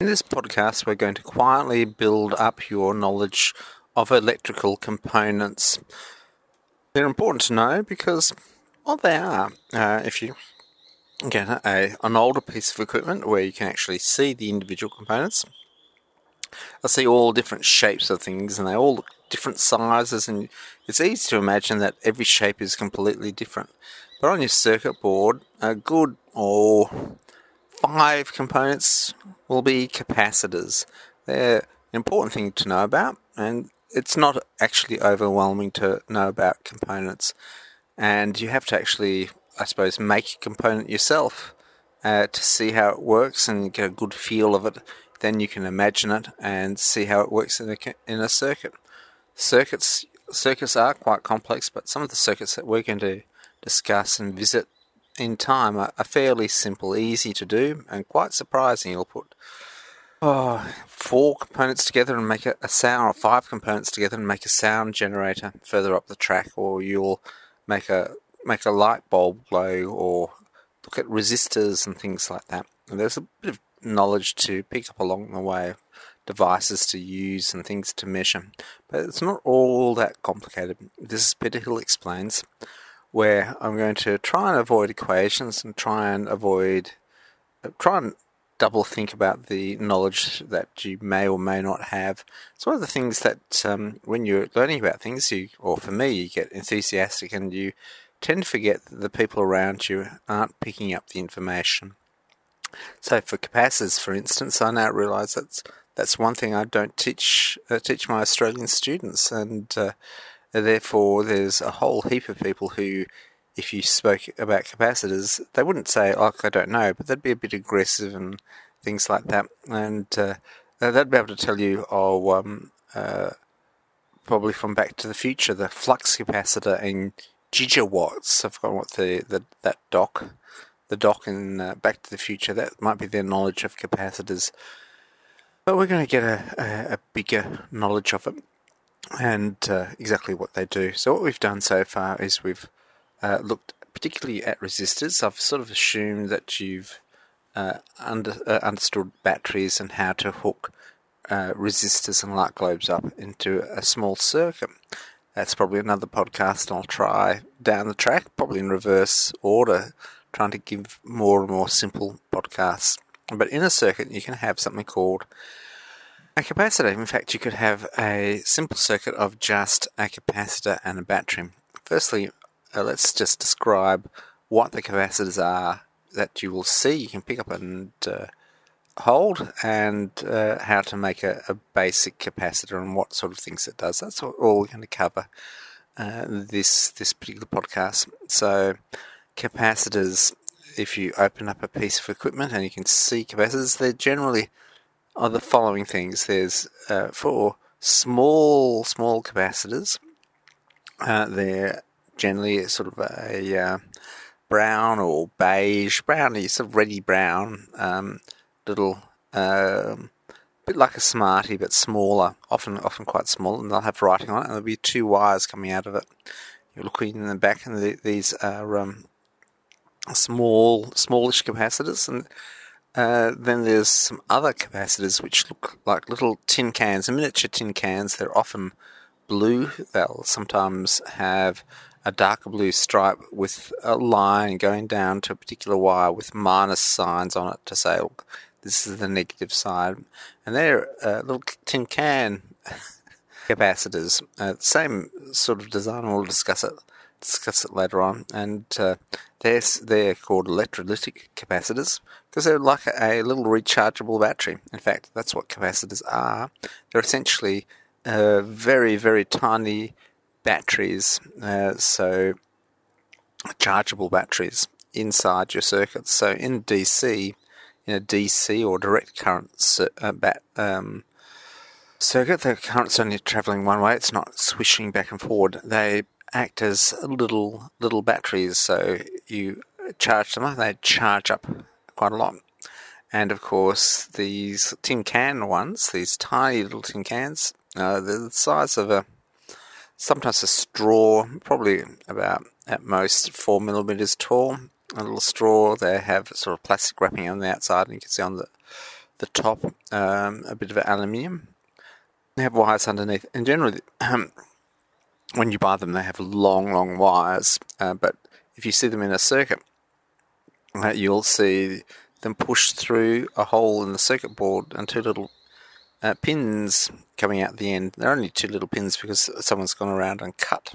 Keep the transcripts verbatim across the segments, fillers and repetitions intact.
this podcast, we're going to quietly build up your knowledge of electrical components. They're important to know because, well, they are. Uh, if you get a, an older piece of equipment where you can actually see the individual components, I see all different shapes of things, and they all look different sizes, and it's easy to imagine that every shape is completely different. But on your circuit board, a good or five components will be capacitors. They're an important thing to know about, and it's not actually overwhelming to know about components. And you have to actually, I suppose, make a component yourself uh, to see how it works and get a good feel of it. Then you can imagine it and see how it works in a, in a circuit. Circuits circuits are quite complex, but some of the circuits that we're going to discuss and visit in time are, are fairly simple, easy to do, and quite surprising. You'll put oh, four components together and make a, a sound, or five components together and make a sound generator further up the track, or you'll make a make a light bulb glow, or look at resistors and things like that. And there's a bit of knowledge to pick up along the way, devices to use and things to measure, but it's not all that complicated. This is Peter Hill Explains, where I'm going to try and avoid equations and try and avoid, try and double think about the knowledge that you may or may not have. It's one of the things that um, when you're learning about things, you, or for me, you get enthusiastic and you tend to forget that the people around you aren't picking up the information. So for capacitors, for instance, I now realise that's that's one thing I don't teach uh, teach my Australian students, and uh, therefore there's a whole heap of people who, if you spoke about capacitors, they wouldn't say, "Oh, I don't know," but they'd be a bit aggressive and things like that, and uh, they'd be able to tell you, "Oh, um, uh, probably from Back to the Future, the flux capacitor in gigawatts." I've forgotten what the, the that doc. The doc in uh, Back to the Future, that might be their knowledge of capacitors. But we're going to get a, a, a bigger knowledge of it and uh, exactly what they do. So what we've done so far is we've uh, looked particularly at resistors. I've sort of assumed that you've uh, under, uh, understood batteries and how to hook uh, resistors and light globes up into a small circuit. That's probably another podcast I'll try down the track, probably in reverse order, trying to give more and more simple podcasts. But in a circuit, you can have something called a capacitor. In fact, you could have a simple circuit of just a capacitor and a battery. Firstly, uh, let's just describe what the capacitors are that you will see. You can pick up and uh, hold, and uh, how to make a, a basic capacitor and what sort of things it does. That's what all we're going to cover uh, this this particular podcast. So capacitors, if you open up a piece of equipment and you can see capacitors, they're generally are the following things. There's uh, for small, small capacitors, uh, they're generally sort of a uh, brown or beige, browny, sort of reddy brown, um, little, um, bit like a Smartie but smaller, often often quite small, and they'll have writing on it, and there'll be two wires coming out of it. You're looking in the back, and the, these are um, small, smallish capacitors, and uh, then there's some other capacitors which look like little tin cans, miniature tin cans. They're often blue. They'll sometimes have a darker blue stripe with a line going down to a particular wire with minus signs on it to say, look, this is the negative side. And they're uh, little tin can capacitors. Uh, same sort of design. We'll discuss it discuss it later on. And uh, they're, they're called electrolytic capacitors because they're like a, a little rechargeable battery. In fact, that's what capacitors are. They're essentially uh, very, very tiny batteries, uh, so chargeable batteries inside your circuits. So in D C, in a D C or direct current cir- uh, bat, um, circuit, the current's only travelling one way. It's not swishing back and forward. They act as little little batteries. So you charge them up, they charge up quite a lot. And of course, these tin can ones, these tiny little tin cans, uh, they're the size of a sometimes a straw, probably about at most four millimeters tall. A little straw. They have sort of plastic wrapping on the outside, and you can see on the the top um, a bit of aluminium. They have wires underneath, and generally um, when you buy them they have long long wires, uh, but if you see them in a circuit, uh, you'll see them push through a hole in the circuit board and two little uh, pins coming out the end. They're only two little pins because someone's gone around and cut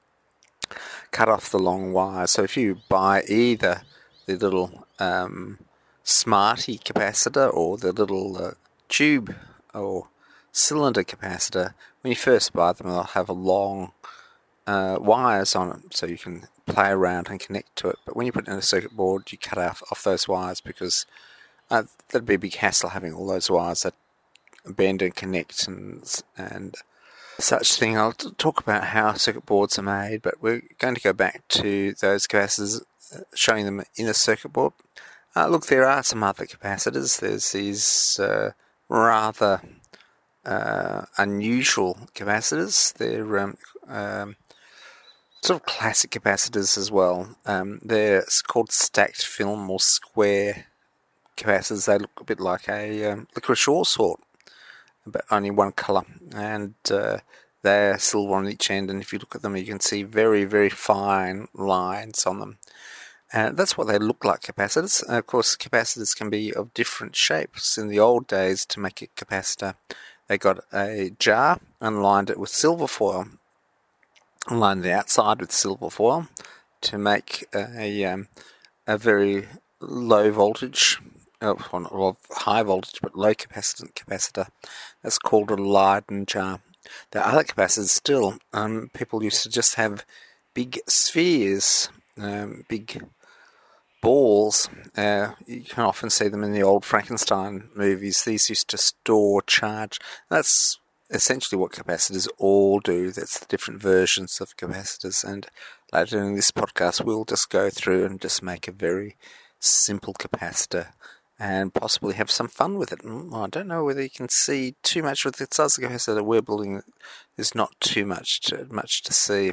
cut off the long wire. So if you buy either the little um, Smarty capacitor or the little uh, tube or cylinder capacitor, when you first buy them they'll have a long uh, wires on it so you can play around and connect to it. But when you put it in a circuit board you cut off, off those wires because uh, that'd be a big hassle having all those wires that bend and connect and and such thing. I'll t- talk about how circuit boards are made, but we're going to go back to those capacitors, uh, showing them in a circuit board. Uh, look, there are some other capacitors. There's these uh, rather uh, unusual capacitors. They're um, um, sort of classic capacitors as well. Um, they're called stacked film or square capacitors. They look a bit like a um, licorice ore sort, but only one colour, and uh, they're silver on each end, and if you look at them you can see very very fine lines on them, and that's what they look like, capacitors. And of course capacitors can be of different shapes. In the old days, to make a capacitor they got a jar and lined it with silver foil, lined the outside with silver foil to make a, um, a very low voltage, well, high voltage but low capacitance capacitor. That's called a Leyden jar. There are other capacitors still. Um, people used to just have big spheres, um, big balls. Uh, you can often see them in the old Frankenstein movies. These used to store charge. That's essentially what capacitors all do. That's the different versions of capacitors, and later in this podcast we'll just go through and just make a very simple capacitor and possibly have some fun with it. I don't know whether you can see too much with the size of the capacitor that we're building. There's not too much to, much to see.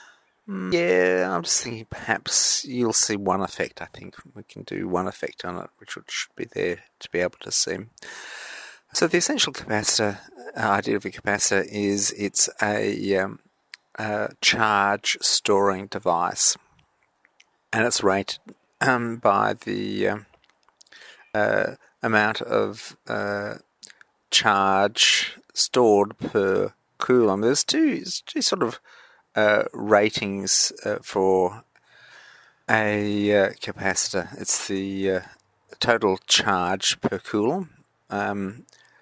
Yeah, I'm just thinking perhaps you'll see one effect. I think we can do one effect on it, which should be there to be able to see. So the essential capacitor, uh, idea of a capacitor is it's a, um, a charge storing device, and it's rated um, by the um, uh, amount of uh, charge stored per coulomb. There's two, two sort of uh, ratings uh, for a uh, capacitor. It's the uh, total charge per coulomb um,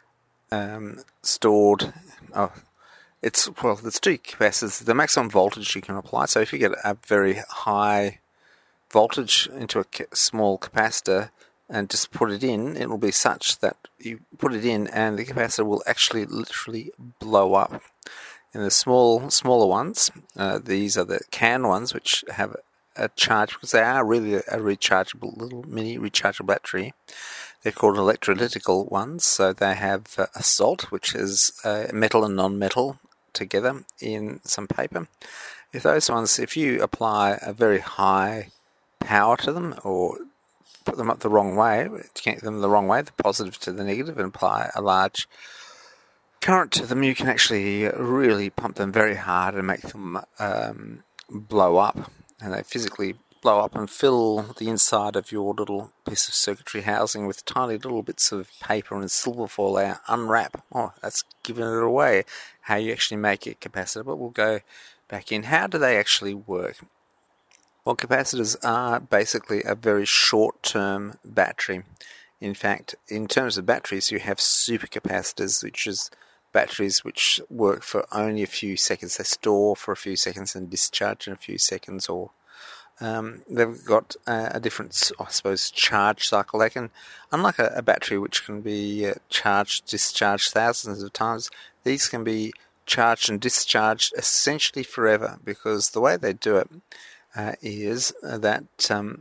um, stored. Oh, it's well, there's two capacitors. The maximum voltage you can apply. So if you get a very high voltage into a small capacitor and just put it in, it will be such that you put it in and the capacitor will actually literally blow up. In the small, smaller ones, uh, these are the CAN ones, which have a charge because they are really a rechargeable little mini rechargeable battery. They're called electrolytical ones, so they have uh, a salt, which is uh, metal and non-metal together in some paper. If those ones, if you apply a very high power to them or put them up the wrong way, connect them the wrong way, the positive to the negative, and apply a large current to them, you can actually really pump them very hard and make them um, blow up. And they physically blow up and fill the inside of your little piece of circuitry housing with tiny little bits of paper and silver foil. They unwrap. Oh, that's giving it away, how you actually make a capacitor. But we'll go back in. How do they actually work? Well, capacitors are basically a very short-term battery. In fact, in terms of batteries, you have supercapacitors, which is batteries which work for only a few seconds. They store for a few seconds and discharge in a few seconds, or um, they've got a, a different, I suppose, charge cycle. They can, unlike a, a battery which can be uh, charged, discharged thousands of times, these can be charged and discharged essentially forever, because the way they do it uh, is that um,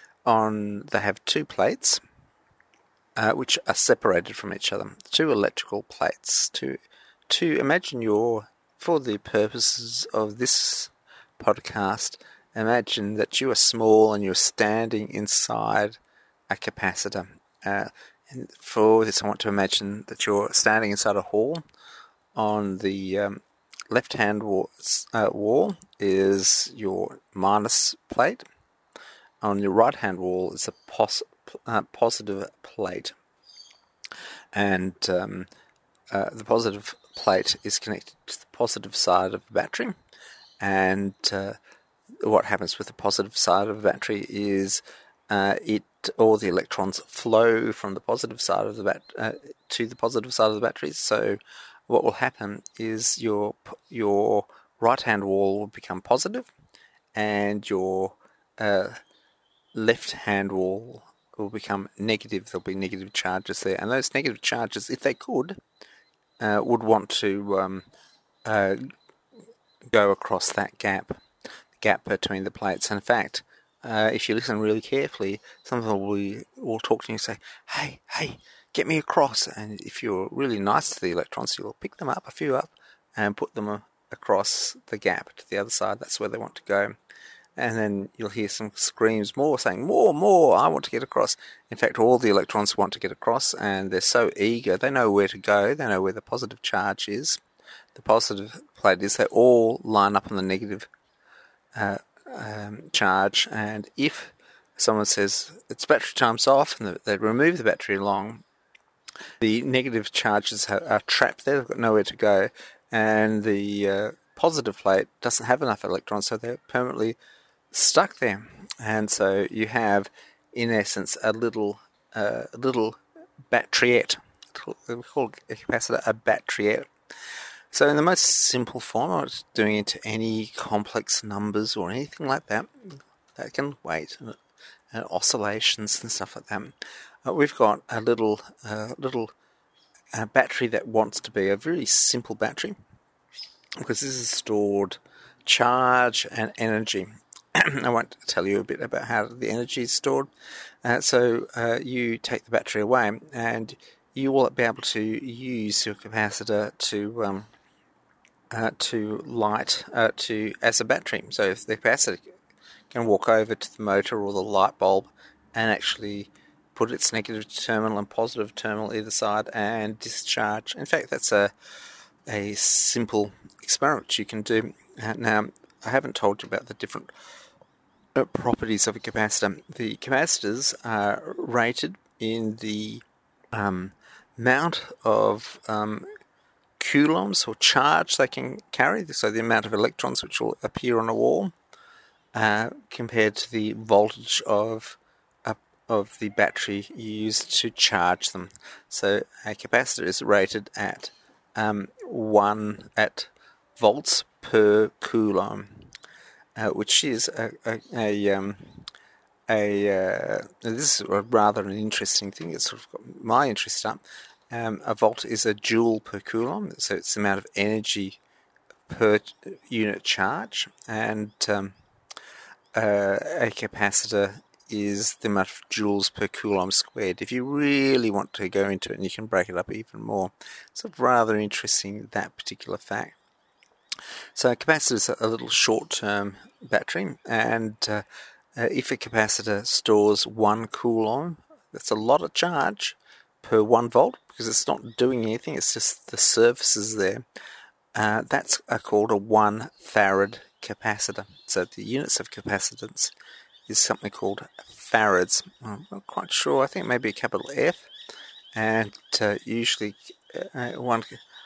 on they have two plates Uh, which are separated from each other. Two electrical plates. To, to imagine your, for the purposes of this podcast, imagine that you are small and you're standing inside a capacitor. Uh, And for this, I want to imagine that you're standing inside a hall. On the um, left-hand wall, uh, wall is your minus plate. On your right-hand wall is a pos uh, positive plate. And um, uh, the positive plate is connected to the positive side of the battery. And uh, what happens with the positive side of the battery is uh, it all the electrons flow from the positive side of the bat uh, to the positive side of the battery. So what will happen is your your right hand wall will become positive, and your uh, left hand wall will become negative. There'll be negative charges there, and those negative charges, if they could, uh, would want to um, uh, go across that gap, gap between the plates. And in fact, Uh, if you listen really carefully, someone will, will talk to you and say, hey, hey, get me across. And if you're really nice to the electrons, you'll pick them up, a few up, and put them across the gap to the other side. That's where they want to go. And then you'll hear some screams more, saying, more, more, I want to get across. In fact, all the electrons want to get across, and they're so eager. They know where to go. They know where the positive charge is. The positive plate is. They all line up on the negative uh, Um, charge, and if someone says it's battery time's off and they remove the battery along, the negative charges are, are trapped there. They've got nowhere to go, and the uh, positive plate doesn't have enough electrons, so they're permanently stuck there. And so you have, in essence, a little uh, a little batteriette. We call a capacitor a batteriette. So in the most simple form, I'm not doing it to any complex numbers or anything like that. That can wait, and, and oscillations and stuff like that. Uh, we've got a little uh, little uh, battery that wants to be a very simple battery, because this is stored charge and energy. I won't tell you a bit about how the energy is stored. Uh, so uh, you take the battery away, and you will be able to use your capacitor to um, Uh, to light uh, to as a battery. So if the capacitor can walk over to the motor or the light bulb and actually put its negative terminal and positive terminal either side and discharge. In fact, that's a a simple experiment you can do. Uh, now, I haven't told you about the different uh, properties of a capacitor. The capacitors are rated in the um, amount of um, coulombs or charge they can carry, so the amount of electrons which will appear on a wall, uh, compared to the voltage of uh, of the battery used to charge them. So a capacitor is rated at um, one at volts per coulomb, uh, which is a a, a, um, a uh, this is a rather an interesting thing. It's sort of got my interest up. Um, a volt is a joule per coulomb, so it's the amount of energy per unit charge, and um, uh, a capacitor is the amount of joules per coulomb squared. If you really want to go into it, and you can break it up even more, it's sort of rather interesting, that particular fact. So a capacitor is a little short-term battery, and uh, uh, if a capacitor stores one coulomb, that's a lot of charge per one volt, because it's not doing anything, it's just the surfaces there. Uh, that's uh, called a one farad capacitor. So the units of capacitance is something called farads. I'm not quite sure, I think maybe a capital F, and uh, usually uh, one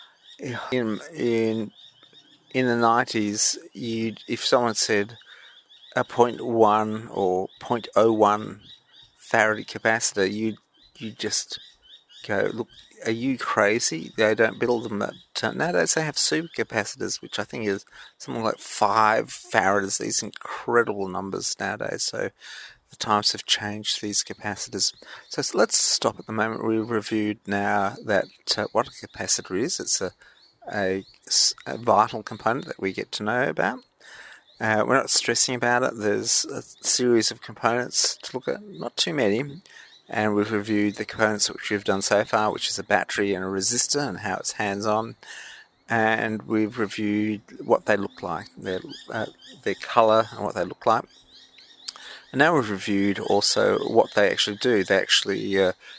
in in in the nineties, you if someone said a point one or point oh one farad capacitor, you you just go, look, are you crazy? They don't build them at, nowadays they have supercapacitors, which I think is something like five farads, these incredible numbers nowadays. So the times have changed, these capacitors. So, so let's stop at the moment. We've reviewed now that uh, what a capacitor is. It's a, a, a vital component that we get to know about. Uh, we're not stressing about it. There's a series of components to look at, not too many. And we've reviewed the components which we've done so far, which is a battery and a resistor and how it's hands-on. And we've reviewed what they look like, their, uh, their colour and what they look like. And now we've reviewed also what they actually do. They actually uh,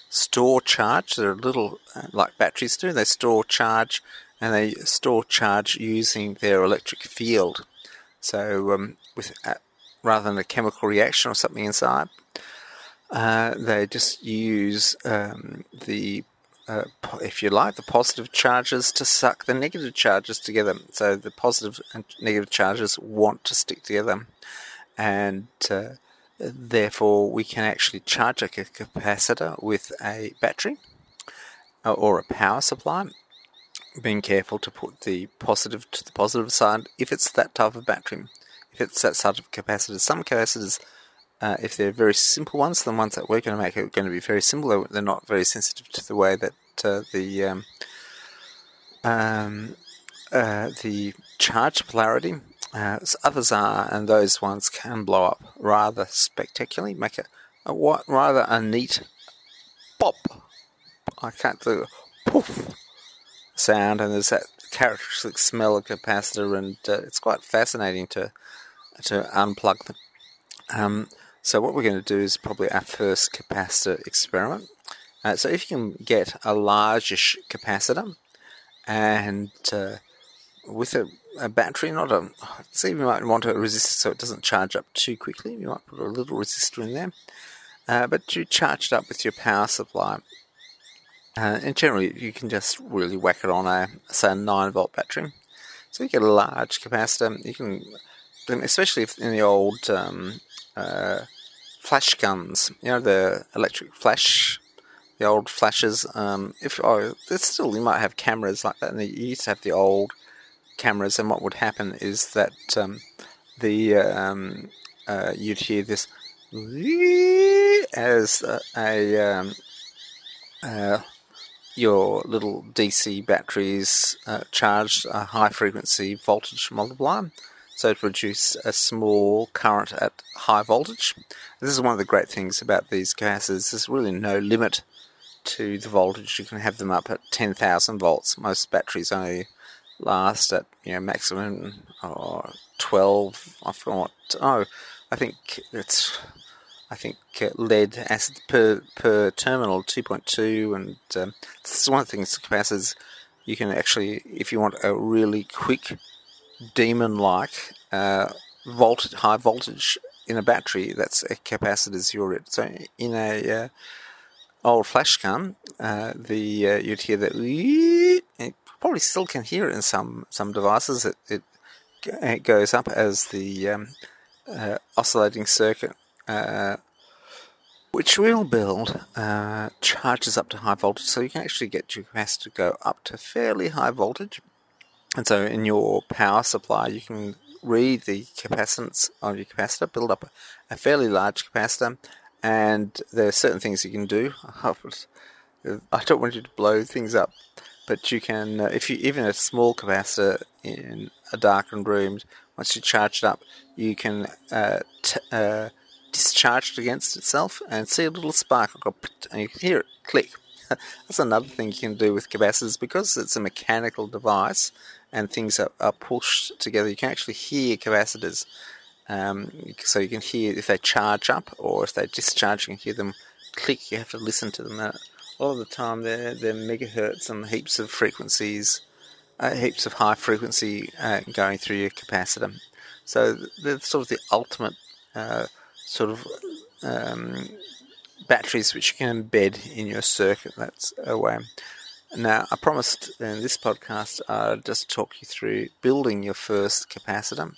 store charge. They're a little uh, like batteries do. They store charge, and they store charge using their electric field. So um, with uh, rather than a chemical reaction or something inside, uh, they just use um, the Uh, if you like, the positive charges to suck the negative charges together. So the positive and negative charges want to stick together, and uh, therefore we can actually charge a capacitor with a battery or a power supply, being careful to put the positive to the positive side if it's that type of battery, if it's that sort of capacitor. Some capacitors, Uh, if they're very simple ones, the ones that we're going to make are going to be very simple. They're not very sensitive to the way that uh, the um, um, uh, the charge polarity. Uh, others are, and those ones can blow up rather spectacularly, make a, a what rather a neat pop. I can't do a poof sound, and there's that characteristic smell of capacitor, and uh, it's quite fascinating to to unplug them. Um, So what we're going to do is probably our first capacitor experiment. Uh, so if you can get a largish capacitor and uh, with a, a battery, not a, see, you might want a resistor so it doesn't charge up too quickly. You might put a little resistor in there, uh, but you charge it up with your power supply. Uh, and generally, you can just really whack it on a, say, a nine volt battery. So you get a large capacitor. You can, especially if in the old Um, Uh, flash guns, you know, the electric flash, the old flashes. Um, if oh, there's still you might have cameras like that, and you used to have the old cameras. And what would happen is that um, the um, uh, you'd hear this as a, a um, uh, your little D C batteries uh, charged a high frequency voltage multiplier. So to produce a small current at high voltage. This is one of the great things about these capacitors. There's really no limit to the voltage. You can have them up at ten thousand volts. Most batteries only last at, you know, maximum or twelve. I forgot what. Oh, I think it's. I think uh, lead acid per per terminal two point two, and um, this is one of the things. Capacitors, you can actually, if you want a really quick demon-like uh, voltage, high voltage in a battery, that's a capacitor's you're at. So in a uh, old flash gun, uh, the uh, you'd hear that. You probably still can hear it in some some devices. It it, it goes up as the um, uh, oscillating circuit, uh, which we'll build, uh, charges up to high voltage. So you can actually get your capacitor to go up to fairly high voltage. And so in your power supply, you can read the capacitance of your capacitor, build up a, a fairly large capacitor, and there are certain things you can do. I don't want you to blow things up, but you can, uh, if you even a small capacitor in a darkened room, once you charge it up, you can uh, t- uh, discharge it against itself and see a little spark go, and you can hear it click. That's another thing you can do with capacitors, because it's a mechanical device and things are, are pushed together. You can actually hear capacitors. Um, so you can hear if they charge up or if they discharge, you can hear them click. You have to listen to them. Uh, a lot of the time they're, they're megahertz and heaps of frequencies, uh, heaps of high frequency uh, going through your capacitor. So they're sort of the ultimate uh, sort of um, batteries which you can embed in your circuit. That's a way. Now, I promised in this podcast I'd just talk you through building your first capacitor.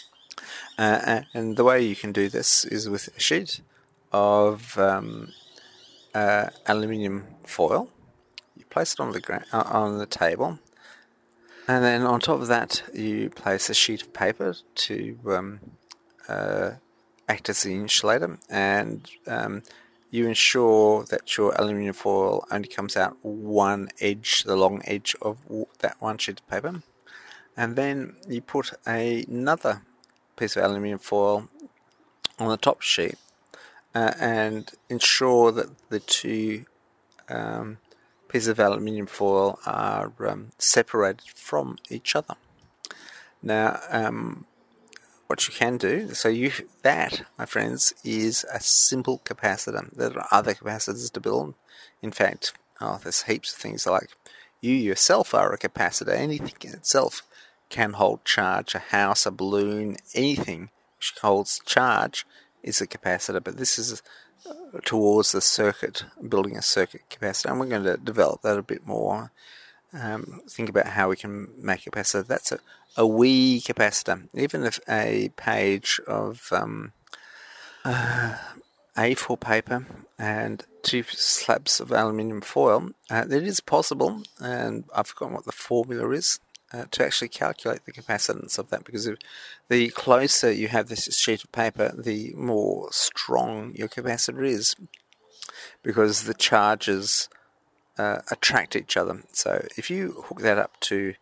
Uh, and the way you can do this is with a sheet of um, uh, aluminium foil. You place it on the gra- uh, on the table, and then on top of that you place a sheet of paper to um, uh, act as the insulator, and um, you ensure that your aluminium foil only comes out one edge, the long edge of that one sheet of paper, and then you put a, another piece of aluminium foil on the top sheet uh, and ensure that the two um, pieces of aluminium foil are um, separated from each other. Now, um, what you can do, so you that, my friends, is a simple capacitor. There are other capacitors to build. In fact, oh, there's heaps of things like you yourself are a capacitor. Anything in itself can hold charge. A house, a balloon, anything which holds charge is a capacitor. But this is towards the circuit, building a circuit capacitor, and we're going to develop that a bit more. Um, think about how we can make a capacitor. That's a, a wee capacitor. Even if a page of um, uh, A four paper and two slabs of aluminium foil, uh, it is possible, and I've forgotten what the formula is, uh, to actually calculate the capacitance of that, because if the closer you have this sheet of paper, the more strong your capacitor is, because the charges uh, attract each other. So if you hook that up to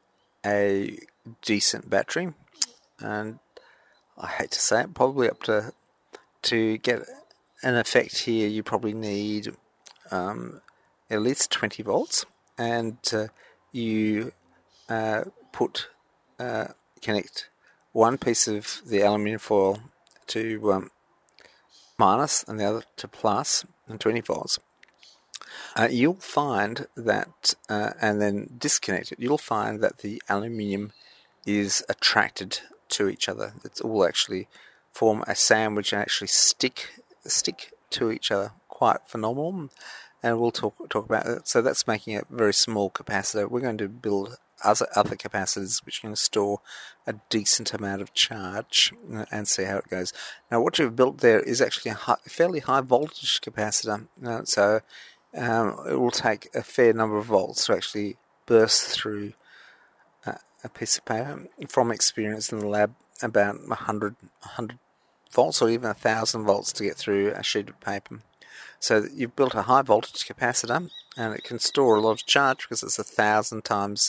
a decent battery, and I hate to say it, probably up to to get an effect here, you probably need um, at least twenty volts, and uh, you uh, put uh, connect one piece of the aluminium foil to um, minus and the other to plus, and twenty volts. Uh, you'll find that, uh, and then disconnect it, you'll find that the aluminium is attracted to each other. It's all actually form a sandwich and actually stick stick to each other. Quite phenomenal, and we'll talk talk about it. So that's making a very small capacitor. We're going to build other other capacitors which can store a decent amount of charge, and see how it goes. Now, what you've built there is actually a high, fairly high voltage capacitor. Uh, so um, it will take a fair number of volts to actually burst through uh, a piece of paper. From experience in the lab, about one hundred, one hundred volts or even one thousand volts to get through a sheet of paper. So you've built a high voltage capacitor, and it can store a lot of charge because it's a thousand times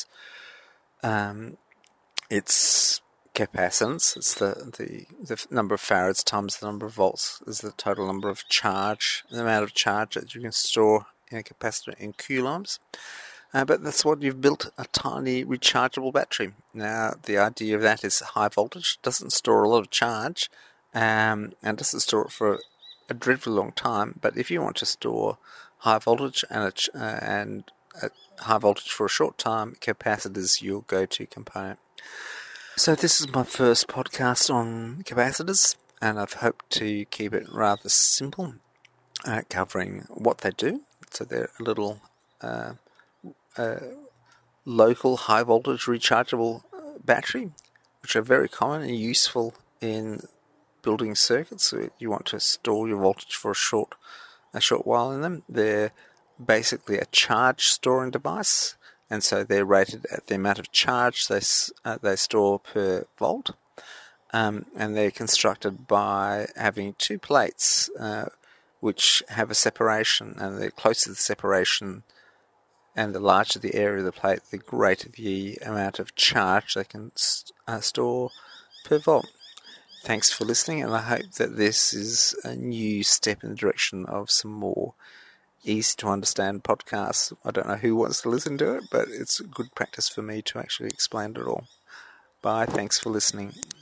um, its capacitance. It's the, the the number of farads times the number of volts is the total number of charge, the amount of charge that you can store in a capacitor in coulombs. Uh, but that's what you've built, a tiny rechargeable battery. Now, the idea of that is high voltage, doesn't store a lot of charge, um, and doesn't store it for a dreadfully long time. But if you want to store high voltage and a, ch- uh, and a high voltage for a short time, capacitors your go-to component. So this is my first podcast on capacitors, and I've hoped to keep it rather simple, uh, covering what they do. So they're a little uh, uh, local high voltage rechargeable battery, which are very common and useful in building circuits. So you want to store your voltage for a short a short while in them. They're basically a charge storing device, and so they're rated at the amount of charge they uh, they store per volt, um, and they're constructed by having two plates uh, which have a separation, and the closer the separation and the larger the area of the plate, the greater the amount of charge they can uh, store per volt. Thanks for listening, and I hope that this is a new step in the direction of some more easy to understand podcasts. I don't know who wants to listen to it, but it's good practice for me to actually explain it all. Bye, thanks for listening.